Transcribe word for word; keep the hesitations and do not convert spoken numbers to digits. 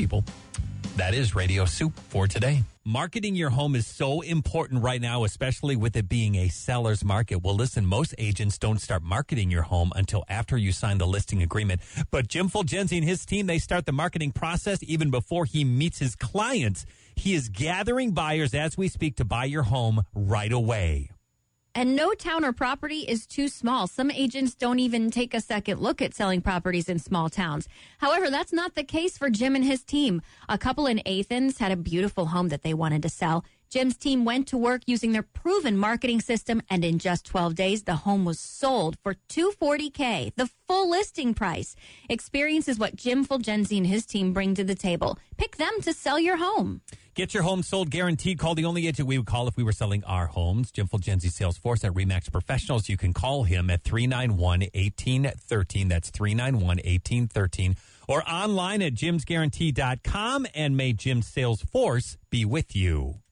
people. That is Radio Soup for today. Marketing your home is so important right now, especially with it being a seller's market. Well, listen, most agents don't start marketing your home until after you sign the listing agreement. But Jim Fulgenzi and his team, they start the marketing process even before he meets his clients. He is gathering buyers as we speak to buy your home right away. And no town or property is too small. Some agents don't even take a second look at selling properties in small towns. However, that's not the case for Jim and his team. A couple in Athens had a beautiful home that they wanted to sell. Jim's team went to work using their proven marketing system, and in just twelve days, the home was sold for two hundred forty thousand dollars, the full listing price. Experience is what Jim Fulgenzi and his team bring to the table. Pick them to sell your home. Get your home sold guaranteed. Call the only agent we would call if we were selling our homes. Jim Fulgenzi Sales Force at RE/MAX Professionals. You can call him at three nine one, one eight one three. That's three nine one, one eight one three. Or online at jims guarantee dot com. And may Jim's Sales Force be with you.